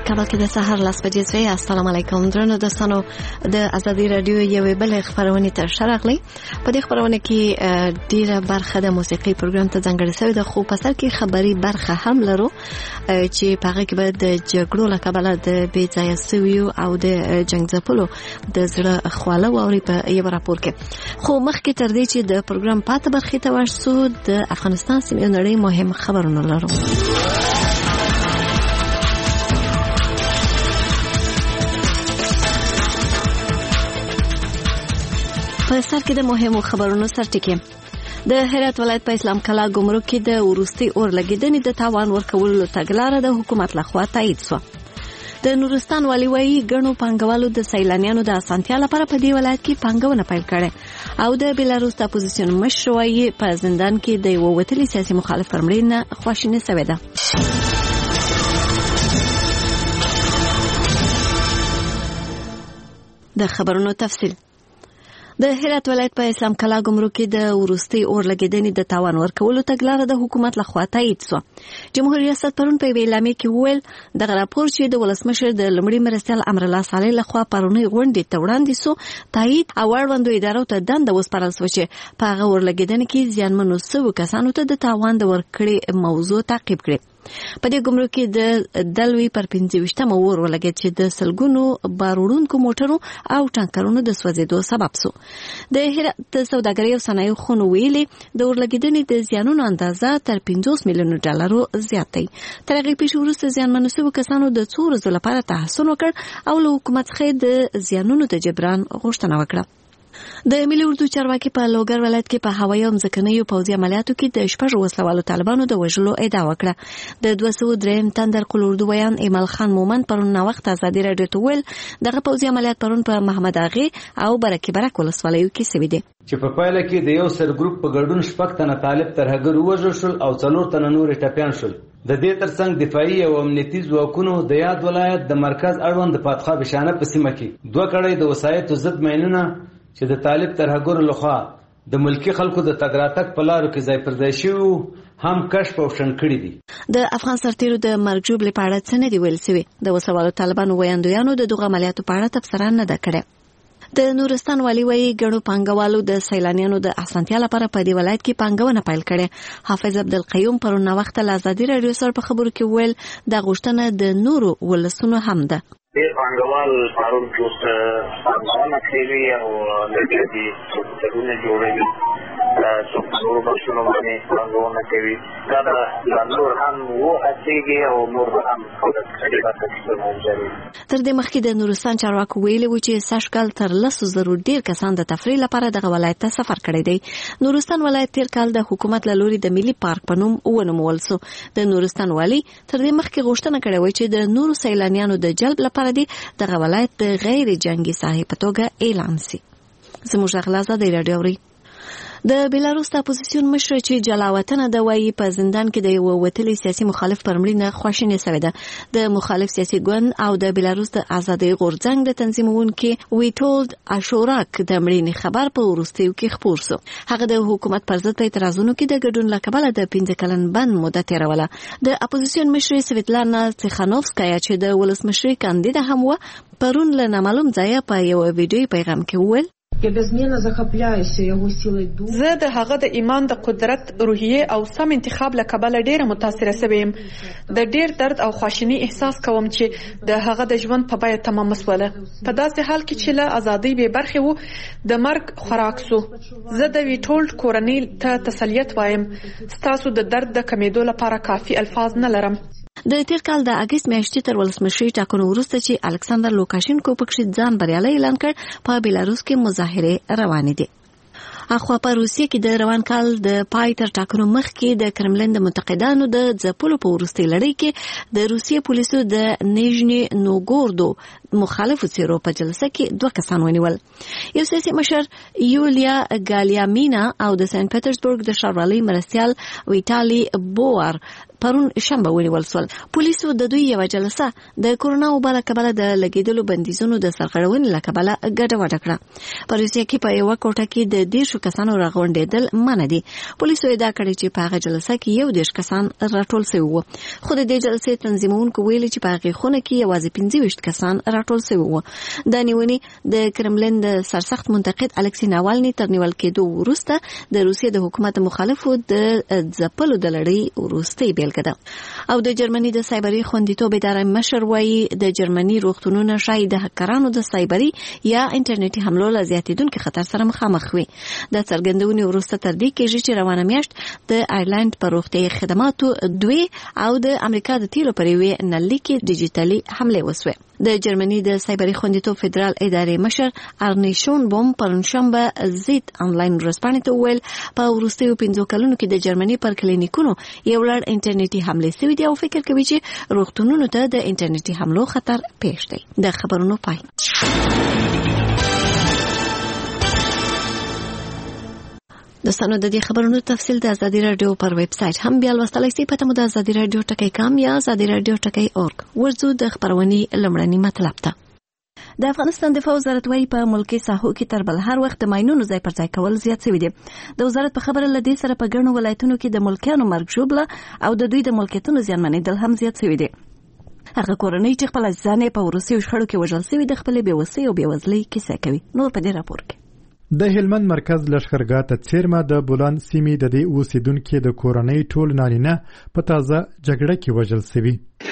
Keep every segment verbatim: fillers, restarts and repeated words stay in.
کابل کې د سهار لاس بجې سوی. السلام علیکم درنو دوستانو، د ازادي رادیو یوې بلې خبرونه ته شرغلی. په دې خبرونه کې ډیره برخه د موسیقي پروګرام ته ځانګړې شوې ده، خو په سر کې خبري برخه هم لرو چې په هغه کې به د جګړو له کبله د بې ځایه سویو او د جنګ ځپلو د زړه خواله واوري په یو راپور کې. خو مخکې تر دې چې د پروګرام پاتې برخې ته ورسو، د افغانستان سیمې نړۍ مهم خبرونه لرو. په سر کې د مهمو خبرونو سرټکی. د هرات ولایت په اسلام کلا ګمرک کې د ورستي اور لګیدنې د تاوان ورکولو تګلارې د حکومت لخوا تایید شو. د نورستان والی وایي ګڼو پانګوالو د سیلانیانو د اسانتیا لپاره په دې ولایت کې پانګونه پیل کړې، او د بیلاروس د اپوزیسیون مشر وایي په زندان کې د یو وتلي سیاسي مخالف پر مړینه خواشیني شوې ده. د خبرونو تفصیل. د هرات ولایت په اسلام کلا ګمرک کې د ورستي اور لګیدنې د تاوان ورکولو تګلارې د حکومت لخوا تایید شو. جمهور ریاست پرون په اعلامیه کې وویل دغه راپور چې د ولسمشر د لمړي مرستیال امرالله صالح لخوا پرونی غونډې ته وړاندې شو تایید او اړوندو ادارو ته دنده وسپارل شوه چې په هغه اور لګیدنې کې زیانمنو شوو کسانو ته د تاوان د ورکړې موضوع تعقیب کړي. په دې ګمرک کې د دلوي پر پنځه ویشتمه اور ولګید چې د سلګونو باروړونکو موټرو او ټانکرونو د سوځېدو سبب شو. د هرات سوداګرۍ او صنایعو خونو ویلي د اور لګیدنې د زیانونو اندازه تر پنځوس میلیونو ډالرو زیات دی. تر هغې پیښې وروسته زیانمنو شوو کسانو د څو ورځو لپاره تحصن وکړ او له حکومت څخه د زیانونو د جبران غوښتنه وکړه. د ملي اردو چارواکي په لوګر ولایت کې په هوایي او ځمکنیو پوځي عملیاتو کې د شپږ وسلوالو طالبانو د وژلو ادعا وکړه. د دوه سوه درېیم تندر قل اردو بیان ایمل خان مومند پرون نوښت ازادي راډیو ته ویل دغه پوځي عملیات پرون په محمد اغې او برکي برک ولسوالیو کې شوي دي، چې په پایله کې د یو سر ګروپ په ګډون شپږ تنه طالب ترهګر ووژل شول او څلور تنه نور ټپیان شول. د دې ترڅنګ دفاعي او امنیتي ځواکونو د یاد ولایت د مرکز اړوند د پاتخا بشانه په سیمه کې دوه کړۍ د وسایطو ضد ماینونه چې د طالب ترهګرو لخوا د ملکی خلکو د تګ راتګ په لارو کې ځای پر ځای شوي هم کشف او شنډ کړي دي. د افغان سرتیرو د مرګ ژوبلې په اړه څه نه دي ویل شوي. د وسوالو طالبانو ویاندویانو د دغه عملیاتو په اړه تبصره نه ده کړې. د نورستان والی وایي ګڼو پانګوالو د سیلانیانو د اسانتیا لپاره په دې ولایت کې پانګونه پیل کړې. حافظ عبدالقیوم پرون وخت له ازادي راډیو سره په خبرو کې ویل د غوښتنه د نورو ولسونو هم ده. ډېر پانګوال پرون جوړ پانګونه کوي او لکه دې څرونه جوړوي څو نور بخشونه باندې پانګونه کوي. دا د نور هم وهڅېږي او نور هم تر دې مخکې د نورستان چارواکو ویلي و چې سږ کال تر لسو زرو ډېر کسان د تفریح لپاره دغه ولایت ته سفر کړی دی. نورستان ولایت تیر کال د حکومت له لوري د ملي پارک په نوم ونومول شو. د نورستان والي تر دې مخکې غوښتنه کړې وه چې د نورو سیلانیانو د جلب لپاره دی دغه ولایت د غیر جنگي ساحې په توګه اعلان شي. زموږ غلا ازادي راډیو اوري. د بیلاروس د اپوزیسیون مشر چې جلاوطن د وایي په زندان کې د یو وتلي سیاسي مخالف پر مړینه خواشیني شوې ده. د مخالف سیاسي ګوند او د بیلاروس د ازادۍ غورځنګ د تنظیمونکي ویټولد اشوراک د مړینې خبر په وروستیو کې خپور شو. هغه د حکومت پر ضد په اعتراضونو کې د ګډون له کبله د پنځه کلن بند موده تیروله. د اپوزیسیون مشر سویتلانا تیخانوفسکایا چې د ولسمشرۍ کاندیده هم و پرون له نامعلوم ځایه په یو ویډیوي پیغام کې وویل زه د هغه د ایمان د قدرت روحیه او سم انتخاب له کبله ډیره متاثره شوم. د ډیر درد او خواشینی احساس کوم چې د هغه د ژوند په بیه تمام مسوله په داسې حال کې چې له ازادۍ به برخه وو د مرګ خوراک سو. زه د ویټولډ کورنۍ ته تسلیت وایم، ستاسو د درد د کمیدو لپاره کافي الفاظ نه لرم. د تیر کال د اگست میاشتې تر ولسمشرۍ ټاکنو وروسته چې الکساندر لوکاشینکو پکې ځان بریالی اعلان کړ، په بیلاروس کې مظاهرې روانې دي. اخوا په روسیې کې د روان کال د پای تر ټاکنو مخکې د کرملین د منتقدانو د ځپلو په وروستۍ لړۍ کې د روسیې پولیسو د نیژني نوګوردو مخالفو څیرو په جلسه کې دوه کسان ونیول. یو سیاسي مشر یولیا ګالیامینا او د سنت پیټرزبورګ د ښاروالۍ مرستیال ویټالي بوار پرون شنبه ونیول شول. پولیسو د دوی یو جلسه د کورونا وبا له کبله د لګیدلو بندیزونو د سرغړونې له کبله ګډوډه کړه. په روسیې کې په یو کوټه کې د دیرشو شو کسانو راغونډېدل منع دي. پولیسو ادعا کړې چې په هغه جلسه کې یو دېرش کسان راټول شوي وو، خو د دې جلسې تنظیمونکو ویلي چې په هغې خونه کې یوازې پنځه ویشت کسان راټول شوي وو. د نیونې د کرملین د سرسخت منتقد الکسی ناوالني تر نیول کېدو وروسته د روسیې د حکومت مخالفو د ځپلو د لړۍ وروستۍ بیلګه ده. او د جرمني د سایبري خوندیتوب ادارې مشر وایي د جرمني روغتونونه شاید د هکرانو د سایبري یا انټرنیټي حملو له زیاتېدونکي خطر سره مخامخ وي. د څرګندونې وروسته تر دې کېږي چې روانه میاشت د آیرلند په روغتیايي خدماتو دوی او د امریکا د تیلو پر یوې نلۍ کې ډیجیټلي حملې وسوې. د جرمني د سایبري خوندیتوب فدرال ادارې مشر ارنی شونبوم پرونشنبه زیت انلاین ورځپاڼې ته وویل په وروستیو پنځو کلونو کې د جرمني پر کلینیکونو یو لړ انټرنیټي حملې شوي دي او فکر کوي چې روغتونونو ته د انټرنیټي حملو خطر پیښ دی. د خبرونو پای. د سنو د دې خبرونو تفصیل د ازادي رادیو پر ویب سټ هم بیا لوستلای شئ. پته مو د ازادي رادیو ټکی کام یا ازادي رادیو ټکی اورګ. ورځو د خبرونې لمړني مطلب ته. د افغانستان دفاع وزارت وايي په ملکي ساحو کې تر بل هر وخت د ماينونو ځای پر ځای کول زیات شوي دي. د وزارت په خبره لدې سره په ګڼو ولایتونو کې د ملکیانو مرګ ژوبله او د دوی د ملکیتونو زیانمنېدل هم زیات شوي دي. هغه کورنۍ چې خپل ځان په وروستیو شخړو کې وژل شوي د خپلې بېوسۍ او بېوزلۍ کیسه کوي. نور په دې راپور کې د هلمند مرکز لښکرګاه ته څیرمه د بولان سیمې د دې اوسیدونکو د کورنۍ ټول نارینه په تازه جګړه کې وژل شوي.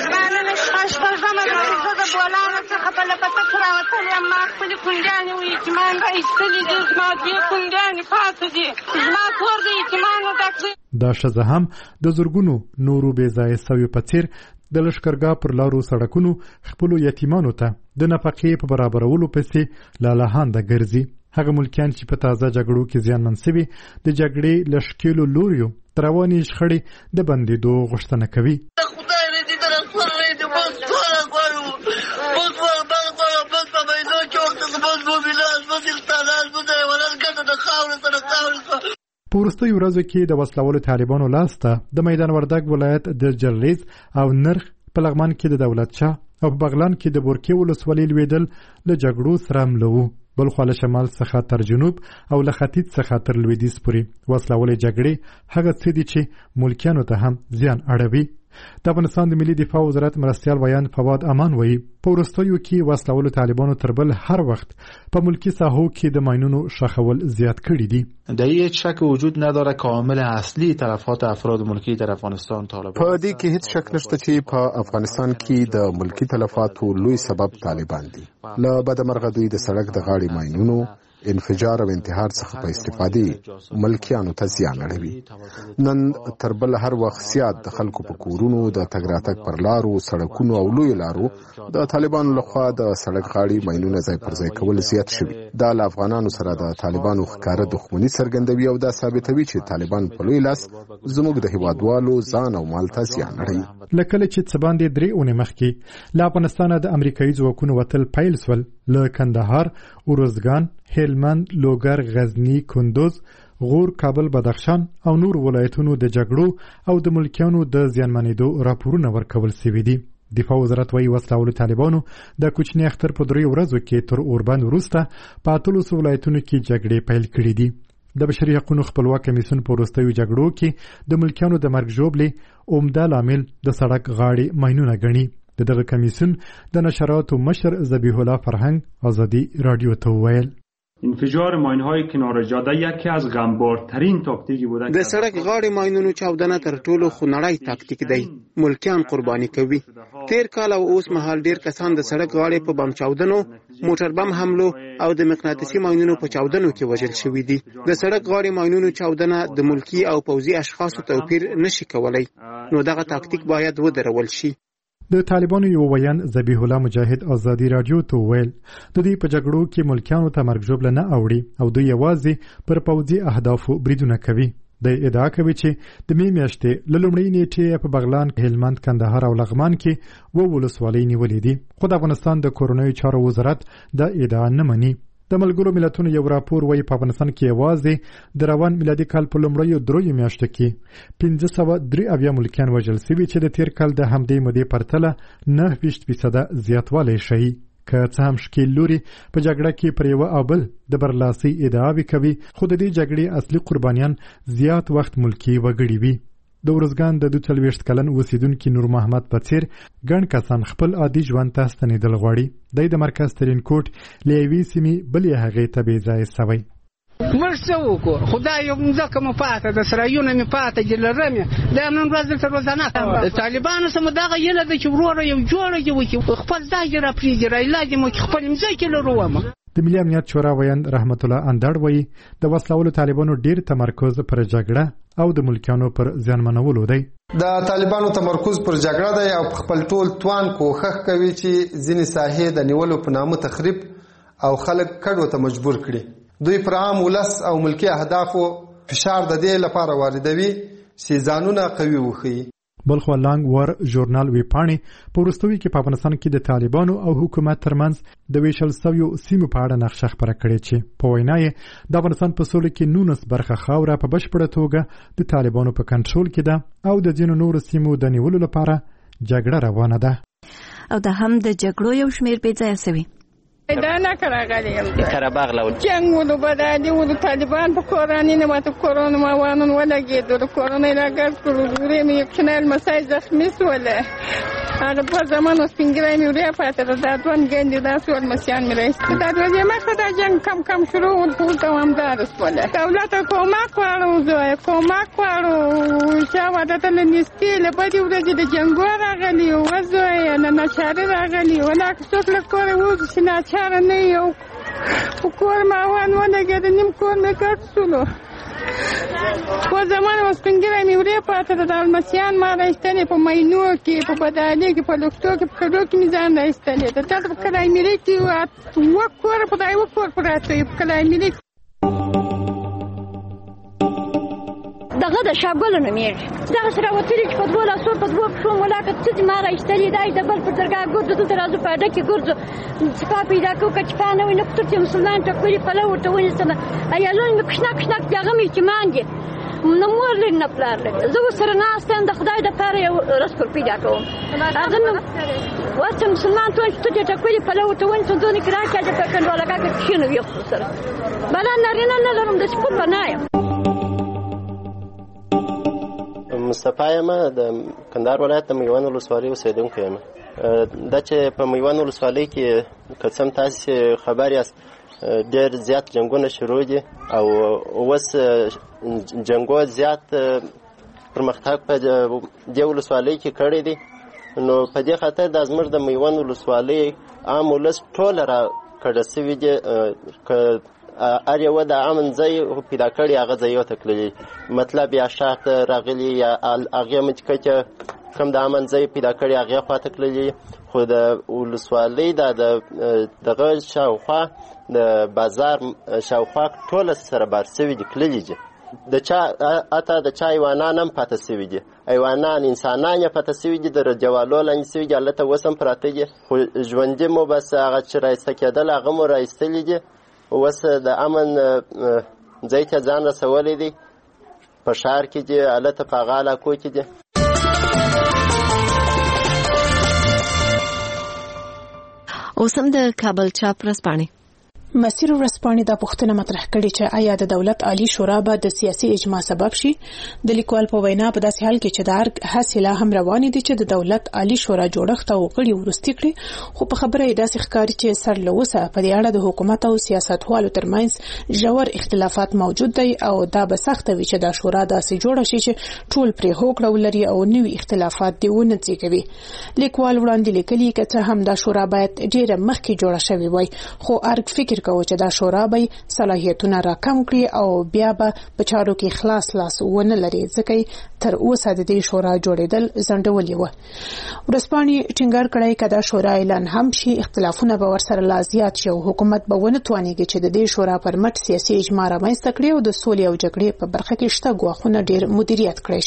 دا ښځه هم د زرګونو نورو بې ځایه شویو په څیر د لښکرګاه پر لارو سړکونو خپلو یتیمانو ته د نفقې په برابرولو پسې لالهانده ګرځي. هغه ملکیان چې په تازه جګړو کې زیانمن شوي د جګړې له ښکېلو لوریو تر روانې شخړې د بندېدو غوښتنه کوي. په وروستیو ورځو کې د وسلوالو طالبانو لاسته د میدان وردګ ولایت د جرلیز او نرخ په لغمان کې د دولت شاه او په بغلان کې د بورکې ولسوالۍ لوېدل له جګړو سره مله وو. بل خوا له شمال څخه تر جنوب او له ختیځ څخه تر لویدیځ پورې وسلوالې جګړې هغه څه دي چې ملکیانو ته هم زیان اړوي. د افغانستان د ملي دفاع وزارت مرستیال ویان فواد امان وایي په وروستیو کې وسلوالو طالبانو تر بل هر وخت په ملکی ساحو کې د ماینونو شخول زیات کړي دي. در هیچ شک وجود نداره که عامل اصلی تلفات افراد ملکی در افغانستان طالبان. په دې کې هیڅ شک نشته چې په افغانستان کې د ملکی تلفاتو لوی سبب طالبان دي. له بدمرغه دوی د سړک د غاړې ماینونو انفجار او انتحار څخه په استفادې ملکیانو ته زیان اړوي. نن تر بل هر وخت زیات د خلکو په کورونو د تګ راتګ پر لارو سړکونو او لوی لارو د طالبانو لخوا د سړک غاړې ماینونه ځای پر ځای کول زیات شوي. دا له افغانانو سره د طالبانو ښکاره دښمني څرګندوي او دا ثابتوي چې طالبان په لوی لاس زموږ د هیوادوالو ځان او مال ته زیان اړوي. لکه چې څه باندې درې اونۍ مخکې له افغانستانه د امریکایي ځواکونو وتل پیل شول، له کندهار، اروزګان، هلمند، لوګر، غزنی، کندوز، غور، کابل، بدخشان او نور ولایتونو د جګړو او د ملکیانو د زیانمنېدو راپورونه ورکول شوي دي. دفاع وزارت وايي وسلوالو طالبانو د کوچني اختر په درې ورځو کې تر اوربند وروسته په اتلسو ولایتونو کې جګړې پیل کړي دي. د بشري حقوقو خپلواک کمیسیون په وروستیو جګړو کې د ملکیانو د مرګ ژوبلې عمده لامل د سړک غاړې ماینونه ګڼي. د دغه کمیسیون د نشراتو مشر ذبیح الله فرهنگ آزادی رادیو ته وویل انفجار ماین‌های کنار جاده یکی از غمبارترین تاکتیکی بوده. د سړک غاړې ماینونو چاودنه تر ټولو خونړی تاکتیک دی. ملکیان قرباني کوي. تیر کال او اوس مهال ډیر کسان د سړک غاړې په بم چاودنو، موټر بم حملو او د مغناطیسي ماینونو په چاودنو کې وژل شوي دي. د سړک غاړې ماینونو چاودنه د ملکی او پوځي اشخاصو توپیر نشي کولای. نو دغه تاکتیک باید ودرول شي. د طالبانو یو ویان ذبیح الله مجاهد آزادی رادیو ته ویل د دې په جګړو کې ملکیانو ته مرګ ژوبله نه اوړي او دوی یوازې پر پوځي اهدافو بریدونه کوي. د ادعا کوي چې د می میاشتې له لومړۍ نیټې په بغلان، هلمند، کندهار او لغمان کې و ولسوالۍ نیولې دي. خو د افغانستان د کورنیو چارو وزارت دا ادعا نه مني. د ملګرو ملتونو یو راپور وايي په افغانستان کې یوازې د روان میلادي کال په لومړیو دریو میاشتو کې پنځه سوه درې اویا ملکیان وژل شوي چې د تیر کال د همدې مودې پرتله نهه ویشت فیصده زیاتوالی ښیي. که څه هم ښکیل لوري په جګړه کې پر یوه او بل د برلاسۍ ادعاوې کوي، خو د دې جګړې اصلي قربانیان زیات وخت ملکي وګړي وي. د ارزګان د دوه څلوېښت کلن اوسیدونکي نور محمد په څېر ګڼ کسان خپل عادي ژوند ته ستنېدل غواړي. دی د مرکز ترینکوټ له یوې سیمې بلې هغې ته بېځایه سوی. موږ څه وکړو؟ خدای یو مځکه مو پاته ده، سرایونه مې پاته دي، لرم یې دا نن ورځ دلته روزانه د طالبانو سره مو دغه هیله ده چې وروره یو جوړه دې وکړي، خپل ځای دې راپرېږدي، رایلا دې مو خپل مځکې لرو ومه. د ملي امنیت شورا ویاند رحمت الله اندړ وایي د وسلهوالو طالبانو ډېر تمرکز پر جګړه او د ملکیانو پر زیانمنولو دی. د طالبانو تمرکز پر جګړه دی او خپل ټول توان کوښښ کوي چې ځینې ساحې د نیولو په نامه تخریب او خلک کډو ته مجبور کړي. دوی پر عام ولس او ملکی اهدافو فشار د دې لپاره واردوي چې ځانونه قوي وښيي. بلخ لانګ ور ژورنال ویپاڼې په وروستیو کې په افغانستان کې د طالبانو او حکومت ترمنځ د ویشل سویو سیمو په اړه نقشه خپره کړې چې په وینا یې د افغانستان په سوله کې نولس برخه خاوره په بشپړه توګه د طالبانو په کنټرول کې ده او د ځینو نورو سیمو د نیولو لپاره جګړه روانه ده. او د هم د جګړو یو شمېر بېځایه سوي. دا نه راغلیم قرهباغ لول جنگ ولو بدادي ولو طالبان په کورانی نه ماته کورونه ما وانن ولګېدو د کورونه راګر کړو ګورې مې کنال مسای زخمی سوله هغه په زمانو سپینګرای مې وریا پاتې دا دوان ګندې دا سول مسیان مې راځي دا دوی مخه دا جنگ کم کم شروع ټول دوامدار سوله دولت کومک وړو زوی کومک وړو چې واده ته نيستي له پدې ورځې د جنگ راغلی او زوی نه نشاره راغلی ولا څوک له کوره و چې نه چاره نه یو کور ما وان ولګېد نیم کور مې کټ سولو په زمانه وسپنګره مې ورې پاتې د دالمسیان ما راایستلې په مینو کې په بدالې کې په لوکتو کې په کډو کې مې ځان راایستلې د تا په کلای ملي کې و کور په دای و کور پراته په کلای ملي دغه د شاګل نه میږي دغه سره وتلی چې په دوه لاسو په دوه پښو ملاقات چې ما راایستلې دای د بل په درګه ګرځو د ترازو په اډه کې ګرځو چې کا پیدا کو کچ پانه وینې په تر مسلمان ته کولی په لور ته ونیسنه ایالون مې کښنا کښنا دغه مې چې مانګي نو مور لري نه پلار لري زه سره نه استم د خدای د پاره یو رسکل پیدا کوم هغه نو واسه مسلمان ته چې ته کولی په لور ته ونیسنه ځونی کرا کې د پکند ولاګه کې شنو یو سره بل نه رینه نه لرم د سپور بنایم. مصطفی یم د کندهار ولایت د میوند ولسوالۍ اوسیدونکی یم. دا چې په میوند ولسوالۍ کې که څه هم تاسې خبر یاست ډېر زیات جنګونه شروع دي او اوس جنګو زیات پرمختګ په دې ولسوالۍ کې کړی دی. نو په دې خاطر دا زموږ د میوند ولسوالۍ عام ولس ټوله را کډه سوي دي که هر یوه د امن ځای پیدا کړي هغه ځایو ته تللي مطلب یا شاخ ته راغلي یا هغې مچکه چې کوم د امن ځای پیدا کړي هغې خوا ته تللي خو د ولسوالۍ دا دغه شاوخوا د بازار شاوخوا ټوله سره بار سوي دي تللي دي د چا حتی د چا حیوانان هم پاته سوي دي حیوانان انسانان یې پاته سوي دي د جوالو لاندې سوي دي هلته اوس هم پراته دي خو ژوندي مو بس هغه چې رایسته کېدل هغه مو رایستلي دي اوس د امن ځای ته ځان رسولی دی په ښار کې دي هلته په هغه علاقو کې دي. اوس هم د کابل چاپ ورځپاڼې مسیر ورځپاڼې دا پوښتنه مطرح کړې چې آیا د دولت عالی شورا به د سیاسي اجماع سبب شي. د لیکوال په وینا په داسې حال کې چې د ارګ هڅې لا هم روانې دي چې د دولت عالی شورا جوړښت او غړي وروستي کړي خو په خبره یې داسې ښکاري چې سر له اوسه په دې اړه د حکومت او سیاستوالو ترمنځ ژور اختلافات موجود دي او دا به سخته وي چې دا شورا داسې جوړه شي چې ټول پرې هوکړه ولري او نوي اختلافات دې ونه زېږوي. لیکوال وړاندې لیکلي که څه هم دا شورا باید ډېره مخکې جوړه شوې وای خو ارګ فکر کوي چې دا شورا به صلاحیتونه راکم کړي او بیا به په چارو کې خلاص لاس ونه لري ځکه تر اوسه د دې شورا جوړېدل ځنډولې وه. ورځپاڼې ټینګار کړی که دا شورا اعلان هم شي اختلافونه به ورسره لا زیات شي او حکومت به ونه توانېږي چې د دې شورا پر مټ سیاسي اجماع رامنځته کړي او د سولې او جګړې په برخه کې شته ګواښونه ډېر مدیریت کړی شي.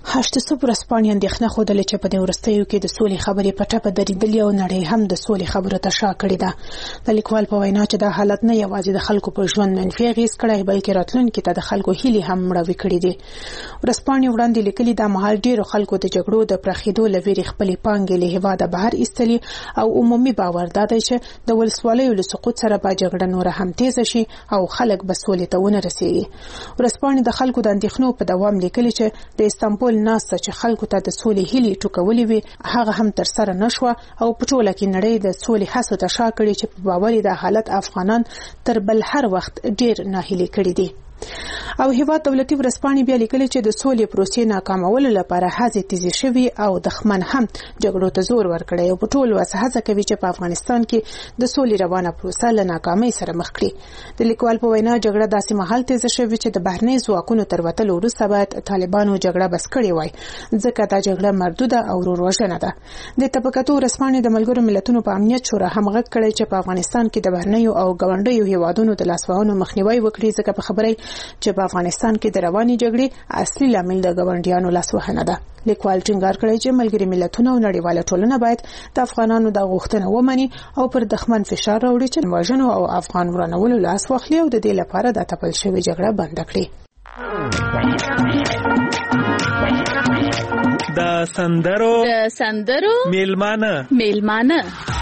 هشت صبح ورځپاڼې اندېښنه ښودلې چې په دې وروستیو کې د سولې خبرې په ټپه درېدلې او نړۍ هم د سولې خبرو ته شا کړې ده. د لیکوال په وینا چې دا حالت نه یوازې د خلکو په ژوند منفي اغېز کړی بلکې راتلونکي ته د خلکو هیلې هم مړاوې کړې دي. ورځپاڼې وړاندې لیکلي دا مهال ډېرو خلکو د جګړو د پراخېدو له ویرې خپلې پانګې له هېواده بهر ایستلي او عمومي باور دا دی چې د ولسوالیو له سقوط سره به جګړه نوره هم تیزه شي او خلک به سولې ته ونه رسېږي. ورځپاڼې د خلکو د اندېښنو په دوام لیکلي چې د استانبول ناسته چې خلکو ته د سولې هیلې ټوکولې وي هغه هم تر سره نشوه او په ټوله کې نړۍ د سولې هڅو ته شا کړې چې په باور د حالت افغانان تر بل هر وخت ډېر ناهیلي کړي دي. او هیواد دولتي ورځپاڼې بیا لیکلي چې د سولې پروسې ناکامولو لپاره هڅې تیزې شوي او دښمن هم جګړو ته زور ورکړی او په ټول وس هڅه کوي چې په افغانستان کې د سولې روانه پروسه له ناکامۍ سره مخ کړي. د لیکوال په وینا جګړه داسې مهال تیزه شوې چې د بهرنۍ ځواکونو تر وتلو وروسته باید طالبانو جګړه بس کړې وای ځکه دا جګړه مردوده او وروژنه ده. د طبقاتو ورځپاڼې د ملګرو ملتونو په امنیت شورا هم غږ کړی چې په افغانستان کې د بهرنیو او ګاونډیو هیوادونو د لاسوهنو مخنیوي وکړي ځکه په خبرې چې په افغانستان کې د رواني جګړې اصلي لامل د ګاونډیانو لاسوهنه ده. لیکوال ټینګار کړی چې ملګري ملتونه او نړیواله ټولنه باید د افغانانو د غوښتنه ومني او پر دښمن فشار راوړي چې وژنو او افغان ورانولو لاس واخلي او د دې لپاره د تپل شوی جګړه بند کړي. د سندرو د سندرو میلمانه میلمانه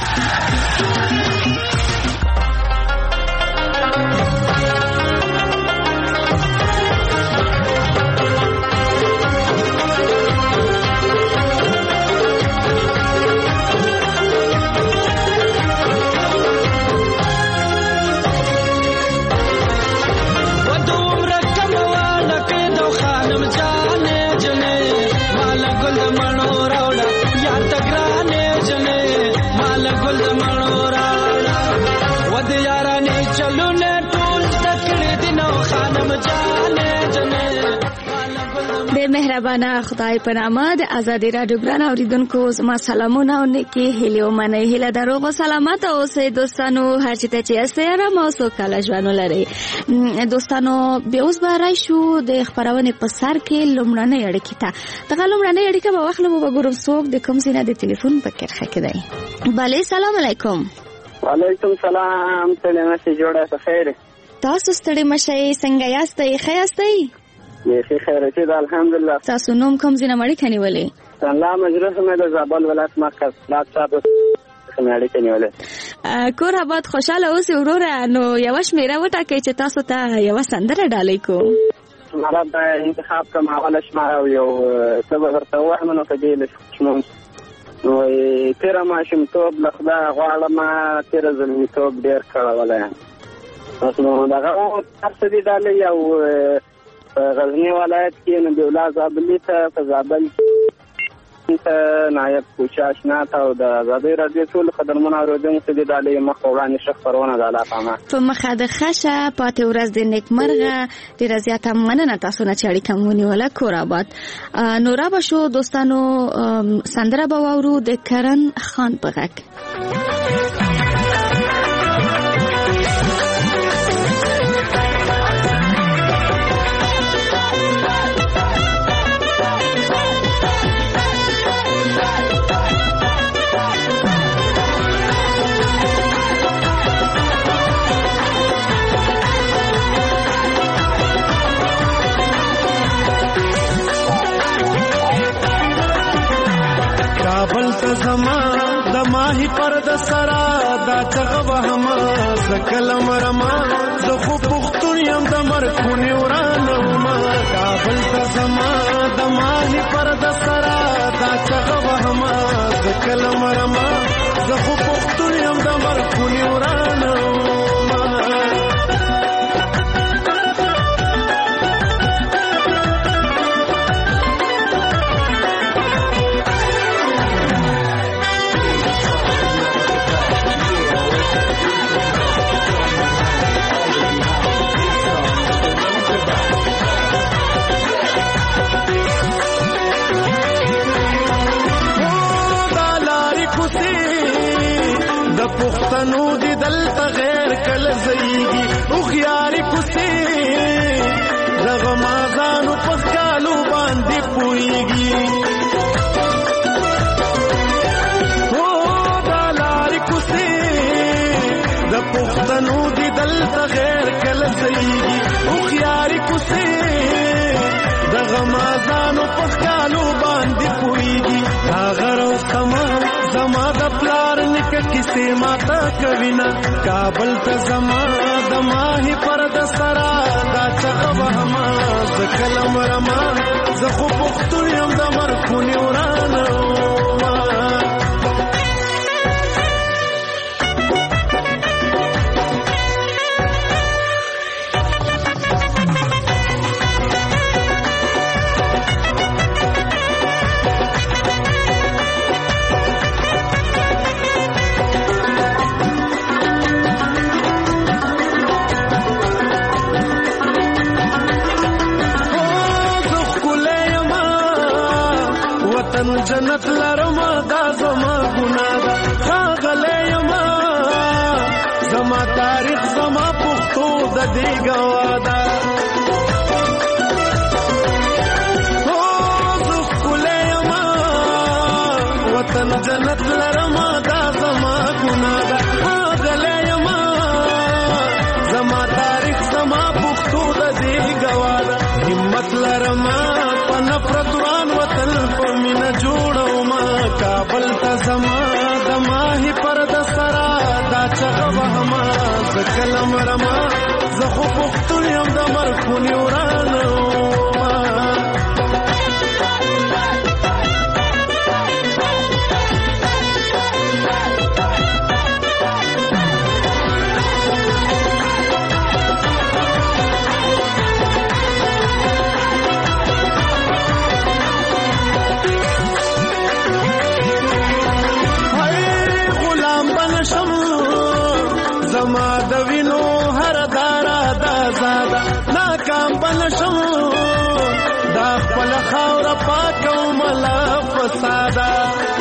مهربانه خدای په نامه د ازادي رادیو ګران اوریدونکو زما سلامونه او نیکی هیله او مننه هیله دروغ او سلامت اوسئ دوستانو هر چیرته چې یاستئ آرام او سوکاله ژوند ولرئ. دوستانو بیا اوس به راشو د خبرونې په سر کې لومړنۍ اړیکې ته. دغه لومړنۍ اړیکه به واخلو به ګورو څوک د کوم ځای نه د ټلیفون په کرښه کې دی. بله سلام علیکم. وعلیکم سلام. ستړي مشئ جوړه څه خیر. تاسو ستړي مشئ څنګه یاستئ ښه یاستئ؟ بیخي خیرتي ده الحمدلله. تاسو نوم کوم ځای نه اړیکه نیولې؟ الله مجروح مې د زابل ولایت مرکز لاټ صاحب څخه اړیکه نیولې. کور آباد خوشاله اوسئ وروره. نو یوه شمېره وټاکئ چې تاسو ته یوه سندره ډالۍ کوو. شماره به انتخاب کړم اوله شماره او یو څه به درته ووایم نو که دې له شموم نو تېره ماشومتوب له خدایه غواړمه تېره زلمیتوب ډېر کړولی یم. بس نو دغه هر څه دې ډالۍ او په غزني ولایت کې نبیالله زابلي ته په زابل ته نایب کوچا اشنا ته او د ازادۍ راډیو ټولو قدرمنو اورېدونکو دې ډالۍ مخ وړاندې ښه خپرونه ده الله پامه. په مخه د ښه شه پاتې ورځ د نیکمرغه. ډېره زیاته مننه تاسو نه چې اړیکه مو ونیوله. کور آباد. نو را به شو دوستانو سندره به واورو د کرن خان په غږ. کابل ته زما د ماهی پر د سرا دا چغه وهما سکل مرما د خو پختون یم د مرخونی ورانما. کابل ته زما د ماهی پر د سرا دا چغه وهما سکل مرما د خو پختون یم د مرخونی ورانما. پښتنو دي دلته غیر کله زیږي او خياري کوسي دغه مازانو پسکالو باندې پويږي. ځانو په ښکالو باندې پوهېږي دا غر او سما زما د پلار نیکه کیسې ماته کوي نه کابل ته زما د ماهي پر د سره دا چغه وهمه زه کله مرمه زه خو پښتون یم د مرخونې ورانه جنت لرما دا زما ګناه ده ښاغلی یما زما تاریخ زما پښتو د دې ګواه ده هو زه ښکلی یما وطن جنت لرما دا زما ګناه ده ښاغلی یما زما تاریخ زما پښتو د دې ګواه ده همت لرما په نفرت وران وطن په مینه جوړوما کابل ته زما د ماهي پر د سره دا چغه وهمه زه کله مرمه زه خو پښتون یم د مرخونې ورانه زما د وینو هر دارا دا زاده ناکام بنشم دا خپل خاوره پاکه ومله فساده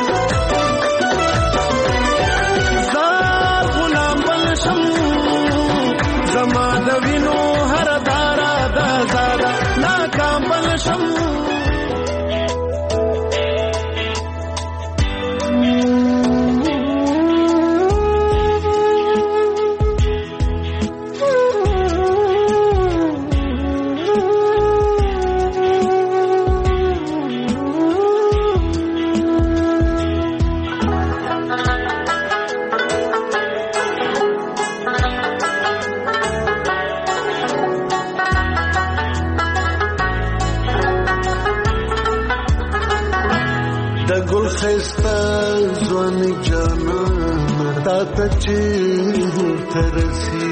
زه غلام بنشم زما د وینو هر دارا دا زاده ناکام بنشم خستا ځواني جانان تا ته چیرته رسي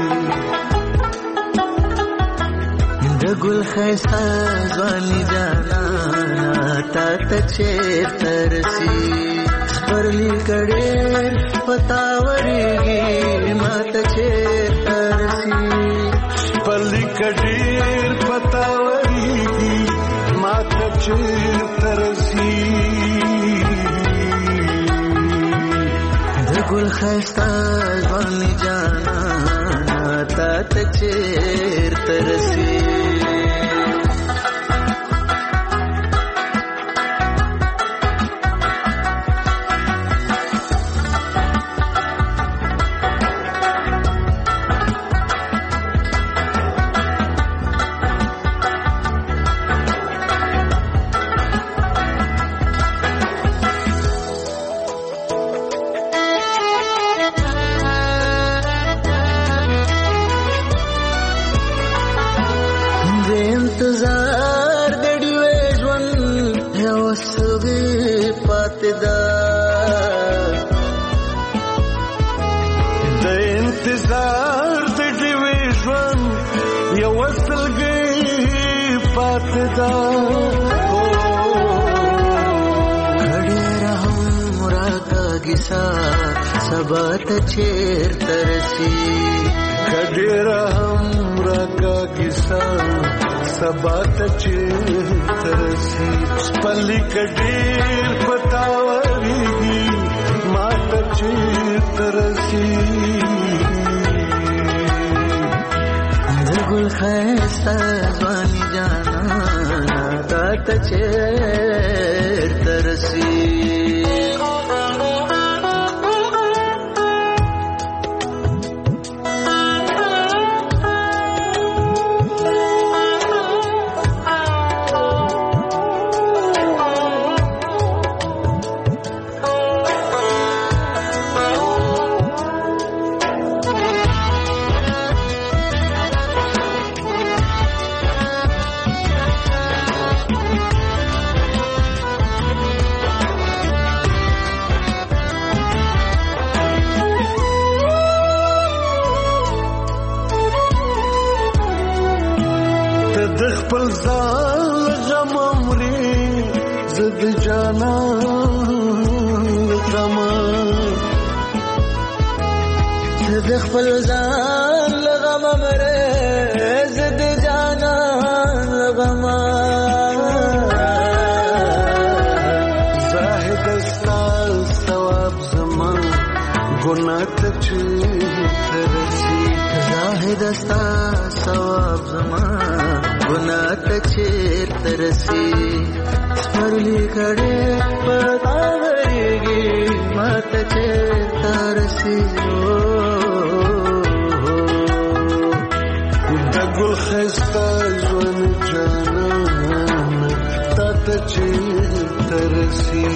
د ګل خستا ځواني جانان تا ته چیرته رسي پرلی کډېر پتاورېږي ما ته چیرته رسي پرلی کډېر پتاورېږي ما ته چیرته رسي ګل خستا ځواني جانان تا ته چیرته رسي انتظار دړي وې ژوند یو سوګي پاتې ده د انتظار دړي وې ژوند یو سوګي پاتې ده کړي رحم راکا کیسا سبا ته چیرته رسي کړي رحم راکا کیسا سبا ته چیرته رسي پلي کډېر پتاورېږي ما ته چیرته رسي د ګل ښایسته ځواني جانان تا ته چیرته رسي د خپل ځان غم مري زد جانان غم زد خپل ځان غم مري زد جانان غم زاهد استا ثواب زمان ګناه ته ترسي زاهد استا ثواب زمان ګناه ته ترسي سپرلی کړه پتا ورګي ماته ترسي د ګل خسته ژوند جانان ته ترسي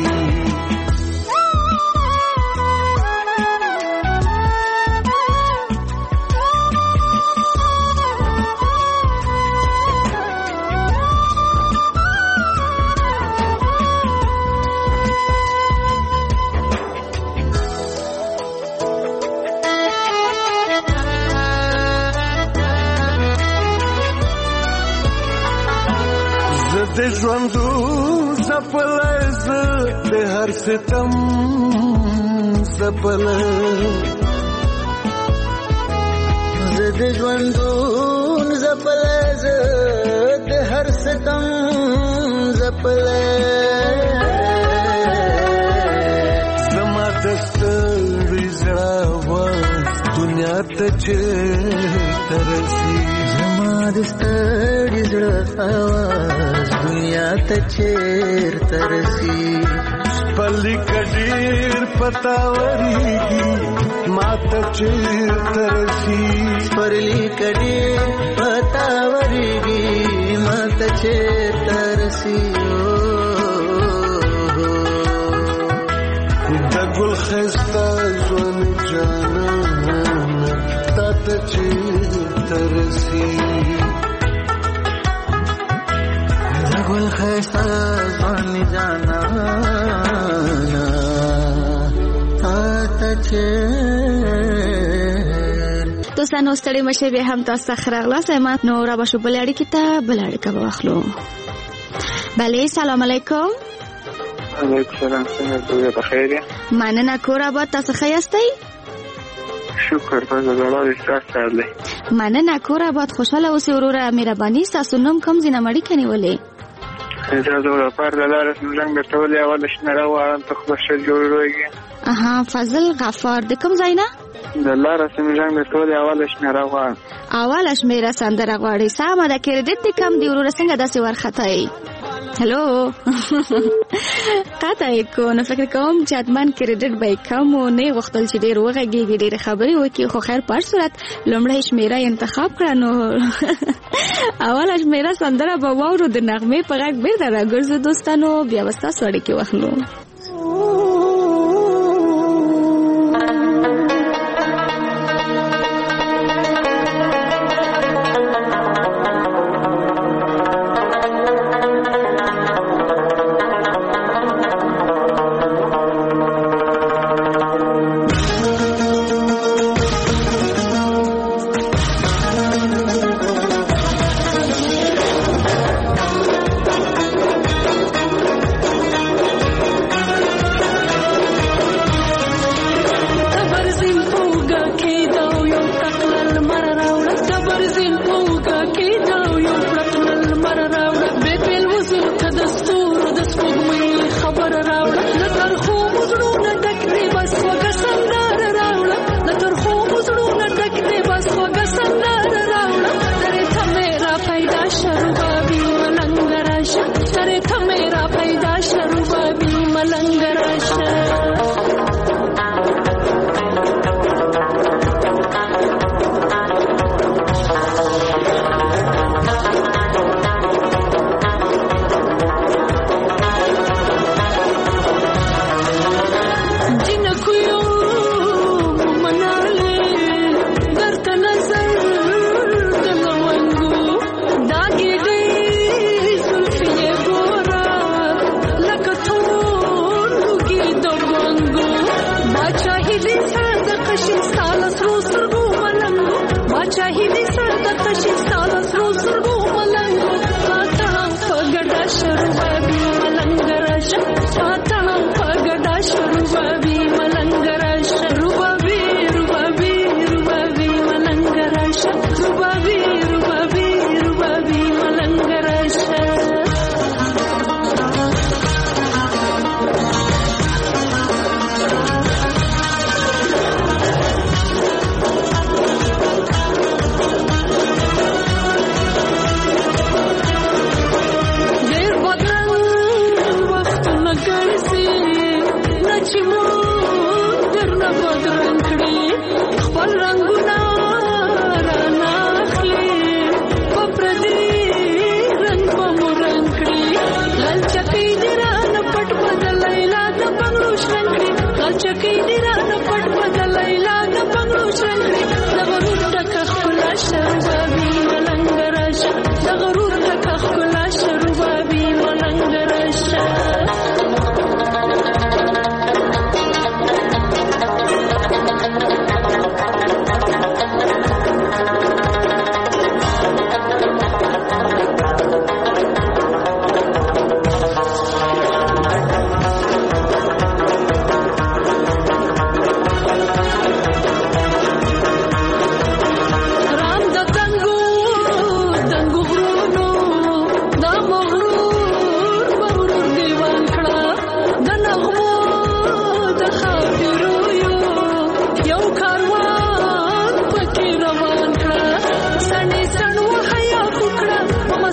د ژوندو زپلای زه د هر ستم زپلای زه د ژوندو زپلای زه د هر ستم زپلای زما د ستړي زړه آواز دنیا ته چیرته رسي زما د ستړي زړه آواز دنیا ته چیرته رسي پلی کډیر پتاوريږي ماته چیرته رسي پلی کډیر پتاوريږي ماته چیرته رسي د ګل خسته ژوند جانان ته چیرته رسي ګل خسته ځان جانا تا ته دوستانو ستړي مشه به هم تاسو خرغلا سمات نو را بشو بلړی کی ته بلړی کا واخلو. بله سلام علیکم. علیکم سلام. څنګه په خیر یې؟ مننه کور آباد. تاسو ښه یاستئ؟ شکر په زړه ستاسو دی. مننه کور آباد. خوشاله اوسئ وروره. مهرباني تاسو نوم کوم ځینه مړی کني ولې؟ دا زوړ پر دلاره څنګه د ټولې اول شنه راوړم ته خو شه جوړوي. اها فضل غفار د کوم ځای نه؟ د لاره څنګه د ټولې اول شنه راوړم. اول شمیره سندره غواړي. سمه د کریډټ د کم دی وروره څنګه داسې ورخته هلو قطع کو نو فکر کوم چې اتمن کریډټ به کم او نه وختل چې ډیر وغږیږي ډیر خبرې وکي خو خیر په صورت لومړی شمیره انتخاب کړه نو اول شمیره سندره به وورو د نغمه په غږ بیرته راګرځو دوستانو بیا وستا سړی کې واخلو.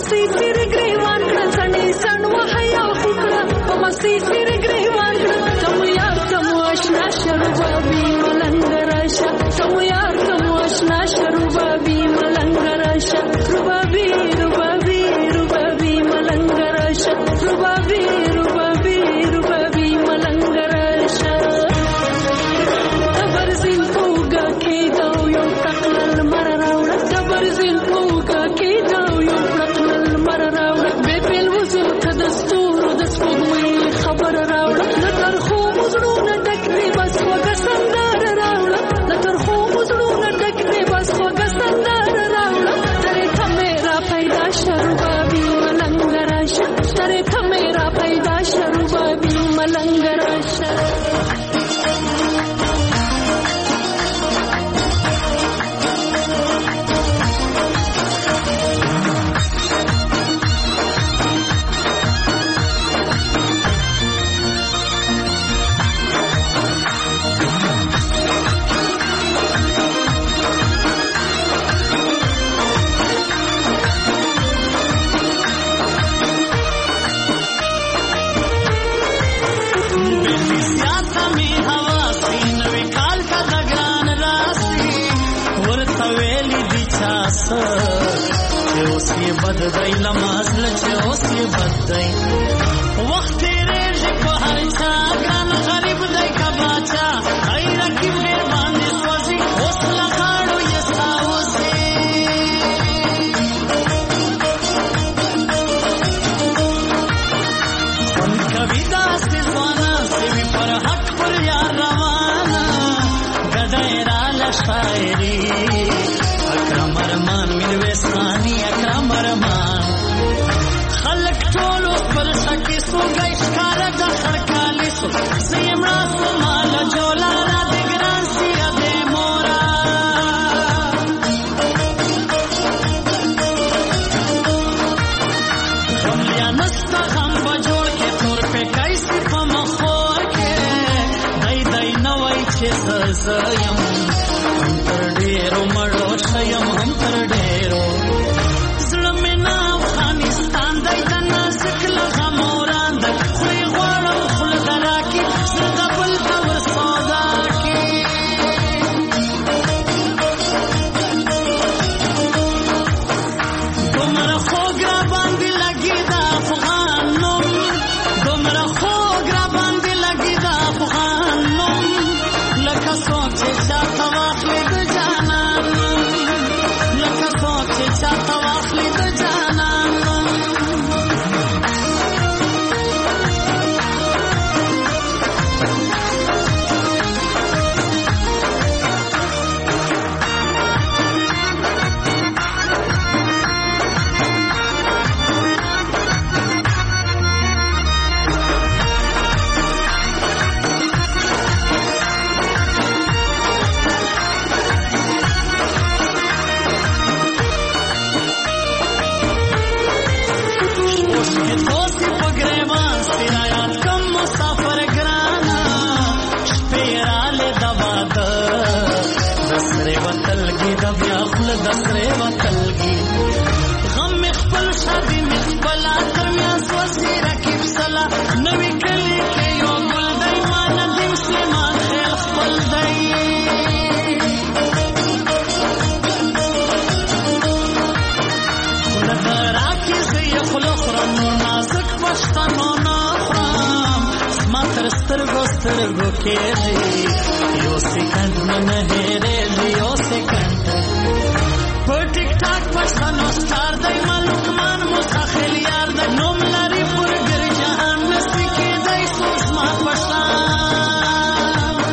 مستی سیر گریوان کړه سنې سن وحیا فکره په مستی سیر گریوان کړه تم یار تم آشنا شربابي ملنګ راشه تم یار تم آشنا شربابي ملنګ راشه ربابي ربابي ربابي ملنګ راشه ربابي ربابي ربابي ملنګ راشه برزین پوګه کې دا یو تقلل مر راوړه برزین پوګه کې دا یو تقلل مر راوړه به بل وزو ته دستور د سپوږمۍ خبر راوړه نتر خو مزړونه ډک دی بس وګسندار راوړه نتر خو مزړونه ډک دی بس وګسندار راوړه ترې ته میرا پیدا شربابي ملنګ راشه ترې ته میرا پیدا شربابي ملنګ راشه بد دی لماز لچه اوسی بد دی وقت ریجی په هر چا ګران غریب دی که باچا ای رقیب ډېر باندې سوځي اوس لغاړو یې ساوځي خوند کوي داسې ځوانه سوي پر حق پر یار روانه ګډی راله شاعري اکرم ارمان میرویس خانی اکرم ارمان خلق ټولو پر سکی سو گئی ښکار د خړکالی سو زیمړه سو مال جولا را د ګران سی د مورا غم یا نستا غم بجوړ کې تور په کیسې په مخور کې دای دای نوای چې زایم تر ډیرو مړو شیم هم تر ډیرو زړه مې نه افغانستان دی د نازک لغه موران دی خولې غواړم خوله د راکي زړه د بل ته ور سودا کړي دومره خوږ را باندې لګي د افغان نوم دومره خوږ را باندې لګي د افغان نوم لکه څوک چې چاته واخلي د جانان لکه څوک چې چاته واخلي د جانان دسره وتلګي غم خپل شادي خپل تر میا سوسي رکیب سلا نوې کلی کې یو ګل دای مان دې مسلمان خیر خپل دای ولدارا کې زې خپل خرم نور نازک پښتنو نه خرم ما تر سترګو سترګو کې یو سکند نه هېرې یو سکند په ټیک ټاک پښتنو ستار دی ملکمان مستخل یار دی نوم لري پر ګر جهان نسي کېدی سوز ما پښتان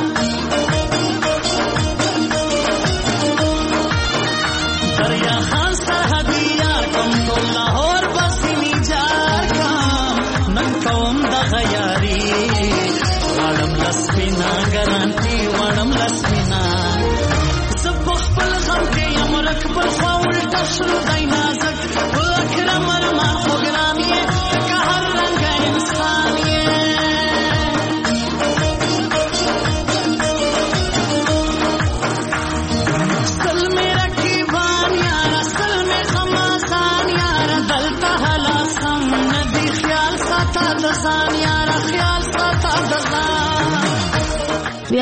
دریا خان سرحدي یار کوم ټول لاهور بسنی جار کام نن کوم دغه یاري واړم لسپینا ګرانټي واړم لسپینا زه په خپل غم کې یم رکبل خوا الټه شروع دی نازک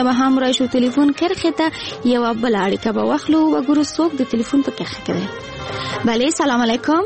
بیا به هم راشو تلیفون کرخه ته یو بل اړیکه به واخلو وګورو څوک د تلیفون په کرخه کړي. بله سلام علیکم.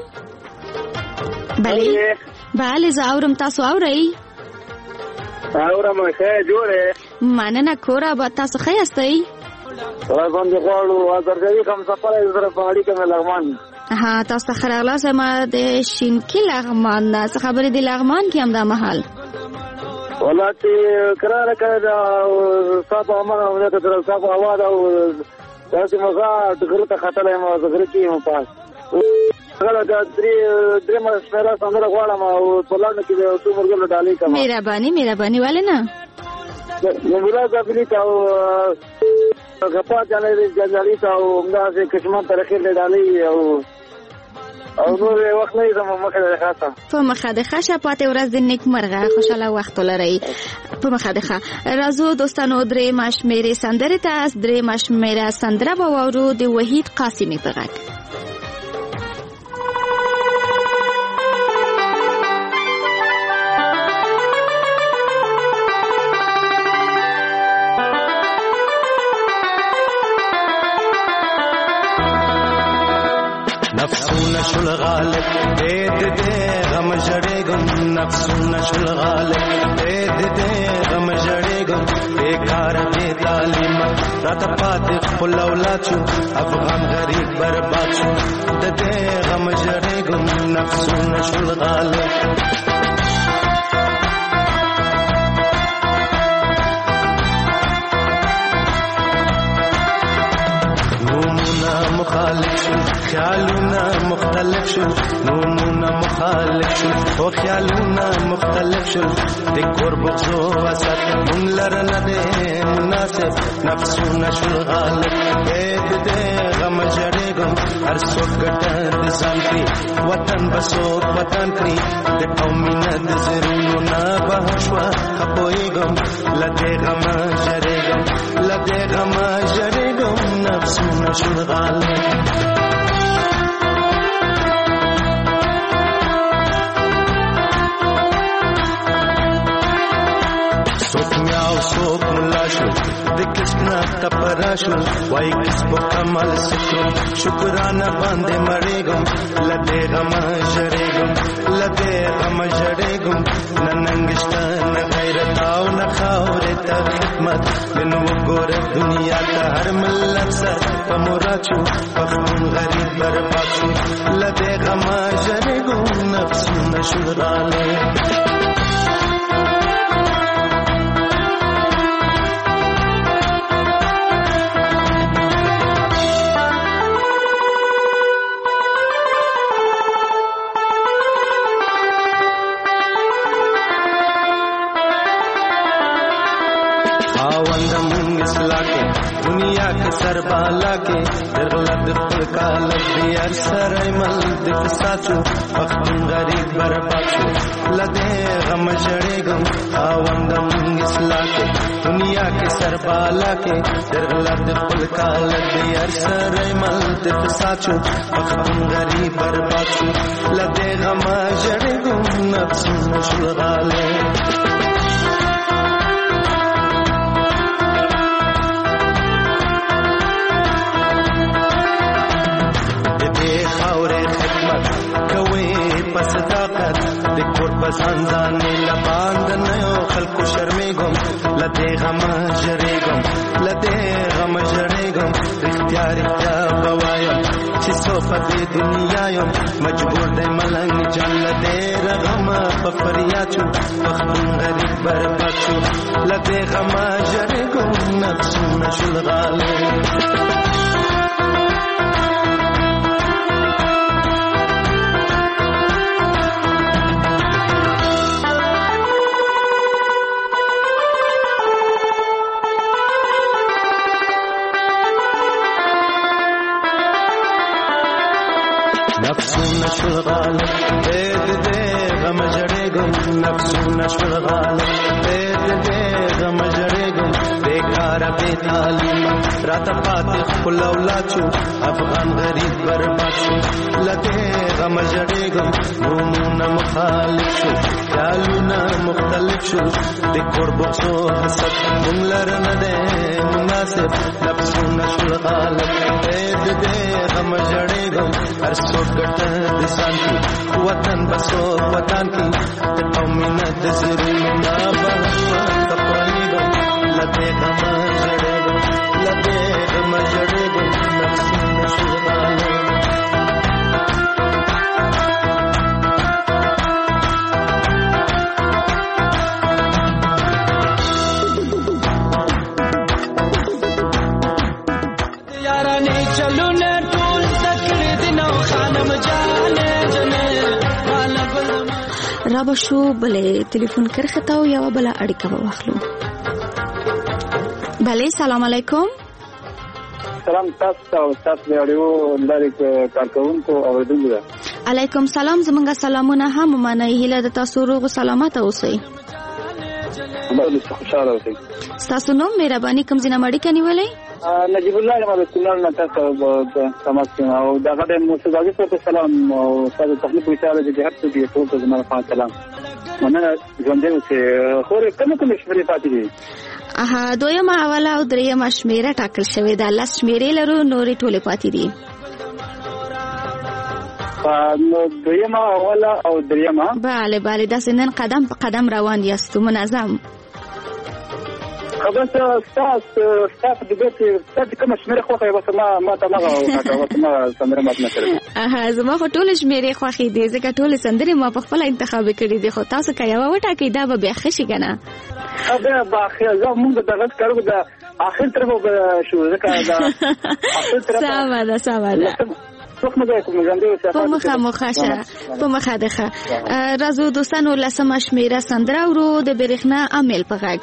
بله بله زه اورم، تاسو اورئ؟ اورم ښه جوړه مننه. کوره به تاسو ښه یاستئ؟ خدای باندې غواړو ازرګوي کوم سفر زره په اړیکه مې لغمان. ها تاسو ته خراغلاس ما د شینکی لغمان نه څه خبرې دی لغمان کې هم دا محل ولاتي قرار کړه صاحب امر او نه تر صاحب اواز او تاسو مزه دغه ته خطر ما زغره کې مو پاس غلا د درې درې مشوره څنګه غواړم او پلان کې د څو مرګ ډالې کوم. مهرباني مهرباني والے نه نمبر ځابلی تا او غپا جلې جلې تا او موږ کشمن ترخه ډالې او او نور وخت نه زموږ مخه ده خاصه په مخه ده خاصه پاتې ورځ د نیک مرغه خوشاله وخت لري په مخه ده. راځو دوستانو درې مشمیره سندره ته درې مشمیره سندره به وورو د وحید قاسمی په غږ. نفسونه شل غالب دې دې غم جړېګم نفسونه شل غالب دې دې غم جړېګم بیکار دې تعلیم راته پاتې خپل اولاد شو افغان غریب برباد شو دې غم جړېګم نفسونه شل غالب. مخالف شو خیالونه مختلف شو نومونه مخالف شو او خیالونه مختلف شو د کور بغزو وسط مون لرنه ده مناسب نفسونه شو غالب دې دې غم جړېګم هر څوک ګټه د ځان کې وطن بسو وطن کړی د قومینه د زرونو نه بهشوا خپويګم لته غم جړېګم لته غم جړېګم نفسونه شو غالب. سوک ملا شو د کسنا کپراشو وای کس په کمال سکرو شکرانه باندې مړېګم لته غم جړېګم لته غم جړېګم نننګشت نه غیرت او نه خاورې ته خدمت نو ګور دنیا ته هر ملت سر په مراچو پخون غریب برباد شو لته غم جړېګم نفس نشغاله. دنیا کے سر بالا کے درلد خلقا لدی ارسر مل دک ساچو وقت غریب برباچو لدے غم جڑیگم آوندم اسلا کے دنیا کے سر بالا کے درلد خلقا لدی ارسر مل دک ساچو وقت غریب برباچو لدے غم جڑیگم نفس مشغالے. صداقت د کور پسند ځانې لباند نه یو خلکو شرمېږم لدې غم جړېږم لدې غم جړېږم رښتیا رښتیا به وایم چې څو په دې دنیا یم مجبور دی ملنګ جان لدې رغم په فریاد شو پښتون غریب برباد شو لدې غم جړېږم نفسونه شلغاله. نفسونه شلغاله دې دې غم جړېګم نفسونه شلغاله دې دې غم جړېګم بیکار بے تعلیم راته پاتې خپل اولاد شو افغان غریب برباد شو لکه غم جړېږم نومونه مخالف شو خیالونه مختلف شو د کور بغضو حسد مونږ لره نه دی مناسب نفسونه شول غالب د دې غم جړېږم هر څوک ګټه د ځان کې وطن بسو وطن کې د قومینه د زړونو نه بهشته تپویږم لکه غم جړېږم لکه غم جړېږم نفسونه شول غالب رابه شو بلې ټلیفون کرخه تا او یو بل اړیکه واخلو. بله سلام علیکم. سلام تاسو او تاسو د اړیو لارې کارکونکو اوریدونکو ده. علیکم سلام زمونږ سلامونه هم معنی هیله د تاسو روغ سلامت اوسئ. الله خوشاله اوسئ. تاسو نو مهرباني کوم ځینه مړی کني ولې؟ نجیب الله رحمت الله نه تاسو سمات او دغه د موسیقي په سلام او تاسو تخلیق وشاله د هر څه دی ټول ته زموږ په سلام. مننه ژوندې اوسئ. خو کوم کوم شمېرې پاتې دي؟ اها دویمه اوله او دریمه شمیره ټاکل شوې ده. لس شمیرې لرو نورې ټولې پاتې دي. نو دویمه اوله او دریمه بله بله داسې نن قدم په قدم روان یاستو منظم. خبر تاسو تاسو د دې تاسو کوم شمیره خوښه واسه ما ما ته ما واسه ما سندره مات نه کړم. اها زما خو ټول شمیره خوښې دي ځکه ټول سندره ما په خپل انتخاب کړې دي. خو تاسو کایو وټاکې دا به بیا خشي کنه. دا باخیر زه موږ دغه کارو د اخر طرف شو ځکه دا اخر طرف ساده ده ساده په مخه مخشه په مخه دغه رازو دوستانو لسمه شمیره سندره ورو د برېښنا عامل په غږ.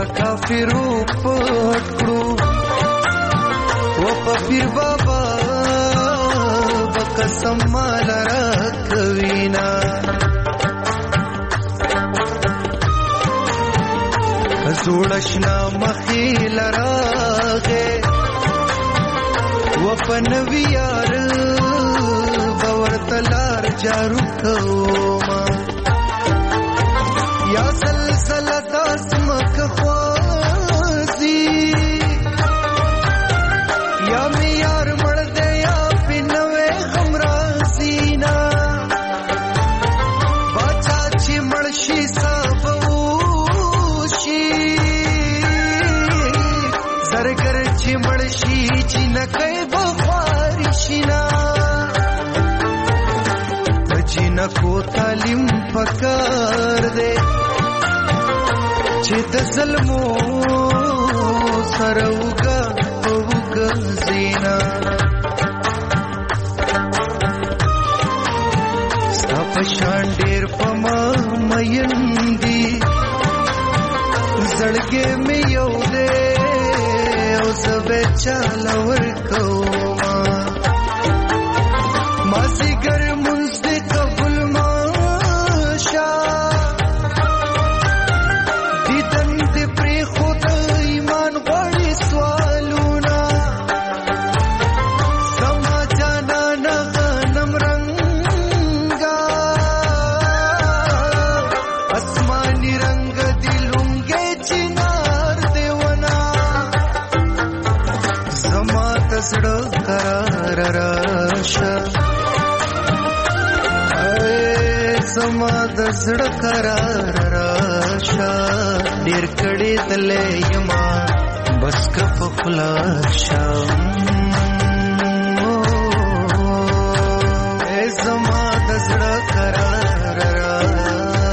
کافرو پټ کړو و په پیر بابا بقسم مال را کوینا زوړشنا مخیل راغه و په نویار باور تلار جارو کوما یا سلسله داس مخ خوازی یا میار مړ دې یا پینوي غمرازینا باچا چې مړشي صابوشي زرګر چې مړشي چې نکي بخارشینا جنکو تعلیم پکار دے چې د ظلمو سره وګا وګا زینا ستا په شان ډېر پما مېندي زړګې مې یو دې او زبې چاله ورکوما مازیګر زما د زړه قرار راشه ډېر کړي دلې یما بس کف خلاصه اے زما د زړه قرار راشه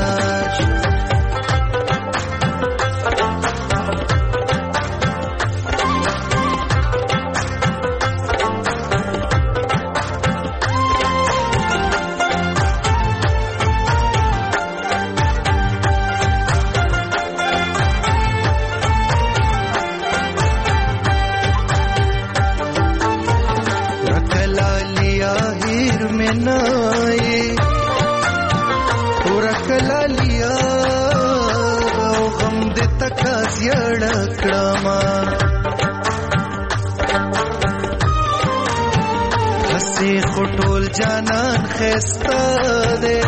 ټول جانان خسته ده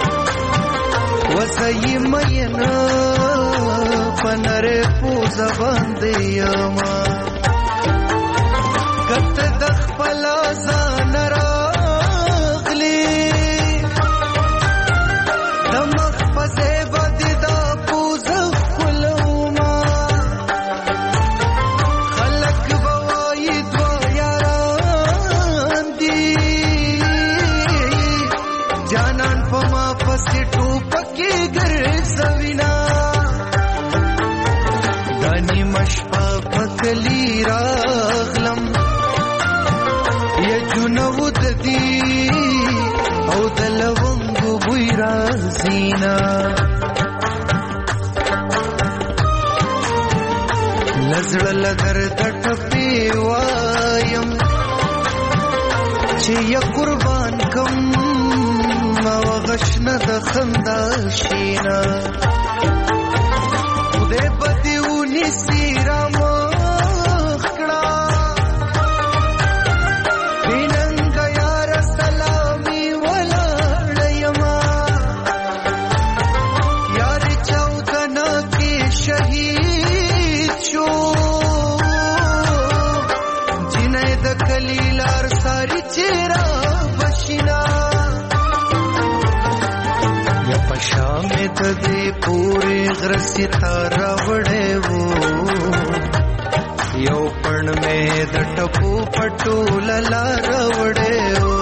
وسای مینا پنره پوزا باندې یما کته د خپل ځان راغلی دمخ پسې باندې دا پوزا خلوما خلق بوای دوا یاران دی جانان پما پسې ټوپکې ګرځوینا دانی مشپا پکلی راغلم یجنو ددی او دلونګو بوی رازینا لزړ لدر دټپی وایم چې یا قربان کم غشنه د خندا شینا خدای بدیونی سیرا مخکړه ویننګ یار سلامي ولاړ یما یار چاودنا کې شهید شو جنې د کلیلار ساری چیرې بشینا شامې ته دې پورې غرسي تارا وړې وو یو پړ مې د ټپو پټو لار وړې وو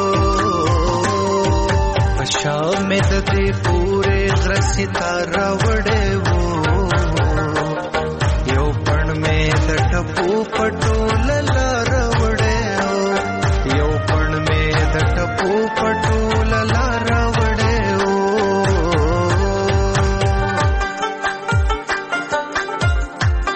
شامې ته دې پورې غرسي تارا وړې وو یو پړ مې د ټپو پټو لار وړې وو یو پړ مې د ټپو پټو لار وړې وو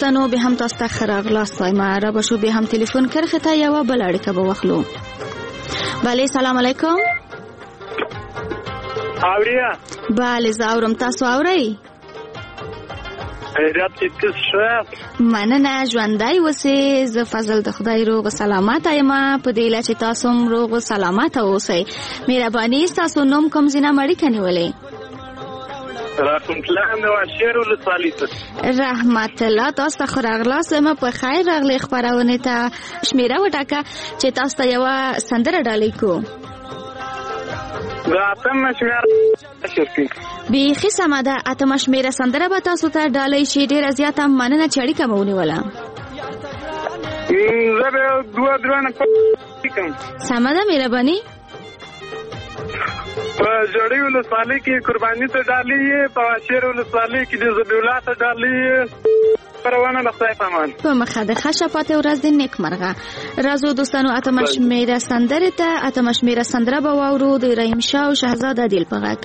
دوستانو به هم تاسو ته ښه راغلاست وایم. را به شو به هم تلیفون کرښې ته یوه بله اړیکه به واخلو. بله سلام علیکم. اوریا بله زه اورم، تاسو اورئ؟ خیریت چې تاسو ښه؟ مننه، ژوندی اوسئ. زه فضل د خدای روغ و سلامته یم، په دې هیله چې تاسو هم روغ و سلامته اوسئ. مهرباني ستاسو نوم کوم ځای نه م اړیکه نیولې؟ رحمت الله نواشهر ولسوالۍ ته. رحمت الله، تاسو ته ښه راغلاست وایم. په خیر راغلې خپرونې ته. شمېره وټاکه چې تاسو ته یوه سندره ډالۍ کړو. د اتمه شمېره بیخي سمه ده. اتمه شمېره سندره به تاسو ته ډالۍ شي. ډېره زیاته مننه چې اړیکه مو ونیوله. زه به دوه درانه کوم. سمه ده، مهرباني. په جوړی ولسوالۍ کې قرباني ته ډالۍ یې، په واشیر ولسوالۍ کې د ذبیحالله ته ډالۍ یې. پروانه د خدای په امان. په مخه د ښه شپاتې ورځ د نیکمرغه. راځو دوستانو اتمه شمېره سندرې ته. اتمه شمېره سندره به واورو د رحیم شاه او شهزاد عادل په غږ.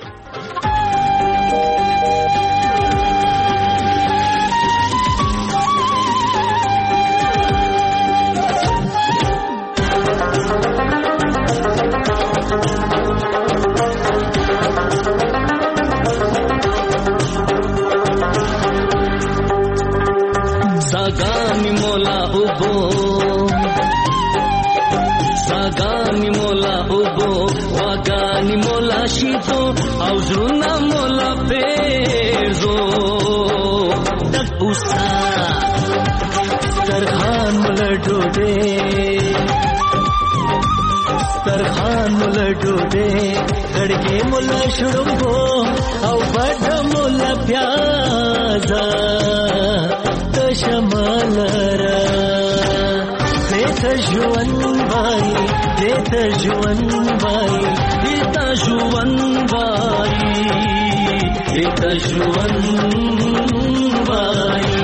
Sagani mola ubo, sagani mola ubo, wagani mola shito, auzruna mola perzo. Tak usa, starkhan mola dode, starkhan mola dode, kadke mola shurumbo, au bada mola pyaza. شمالرا دیتا جوان بای دیتا جوان بای دیتا جوان بای دیتا جوان بای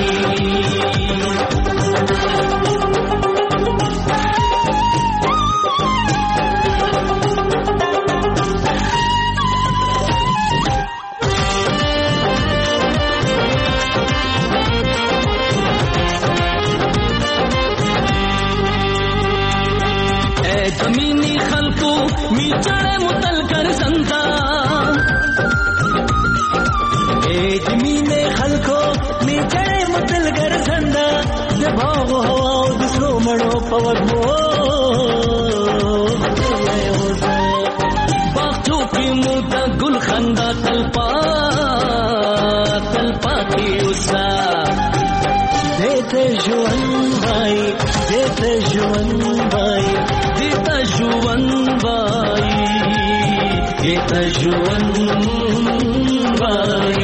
زمینی خلقو می چڑے متل کر زندہ اے زمینی خلقو می چڑے متل کر زندہ دباغ ہوا دوسرو مڑو پوگو باغچو کی موتا گل خندہ تلپا تلپا کی اسا دیتے جوان بھائی دیتے جوان بھائی دیتا جوان بھائی دیتا جوان بھائی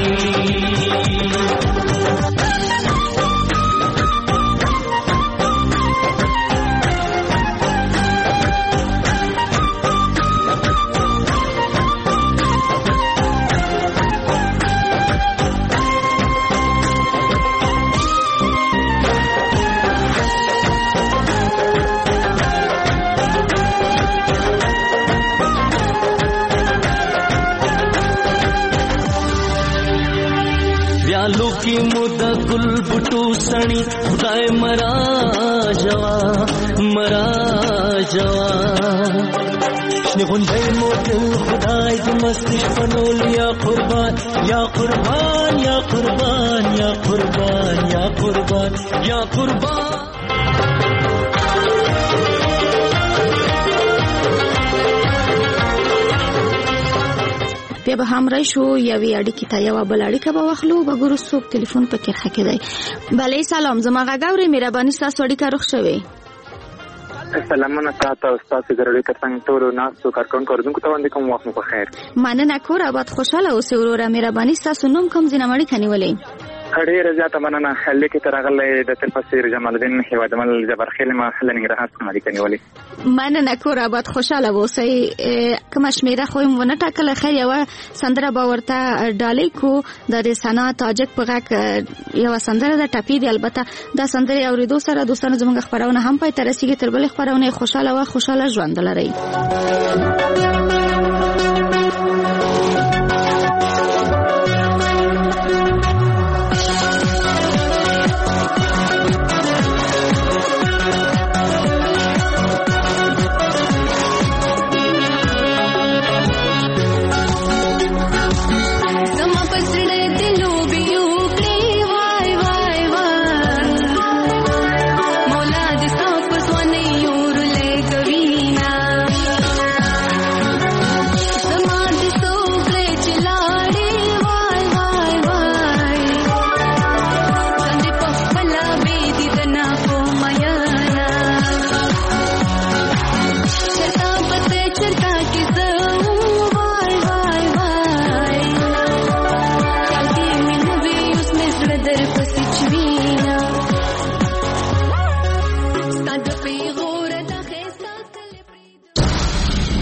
व्यालो की मुदा गुल बुटू सणी खुदाए मरा जवा मरा जवा निगुंदे मोदिल खुदाए की मस्तिश पनोल या कुर्बान या कुर्बान या कुर्बान या कुर्बान या कुर्बान या कुर्बान بیا به هم راشو یوې اړیکې ته یوه بل اړیکه به واخلو. به ګورو څوک تلیفون په کرښه کې دی. بله سلام، زما غږ اورئ؟ مهرباني ستاسو اړیکه روغ شوې. سلامونه تاسو او ستاسو ګرړې ترڅنګ ټولو ناستو کارکونکو اردوونکو ته وړاندې کوم. وخت مو په خیر. مننه، کور آباد خوشحاله اوسئ وروره. مهرباني ستاسو نوم کوم ځای نه اړیکه نیولې؟ ډېره زیاته مننه. لیکې ته راغلی د تلفسیر جمال الدین هیوادمل جبرخیل ما له ننګرهار څخه اړیکه نیولې. مننه، کور آباد خوشحاله اوسئ. کومه شمېره خو یې ونه ټاکله، خیر یوه سندره به ورته ډالۍ کړو. دا د ثنا تاجک په غږ یوه سندره ده، ټپي دي. البته دا سندرې اورېدو سره دوستانو زموږ خپرونه هم پای ته رسېږي. تر بلې خپرونې خوشحاله وه، خوشحاله ژوند ولرئ.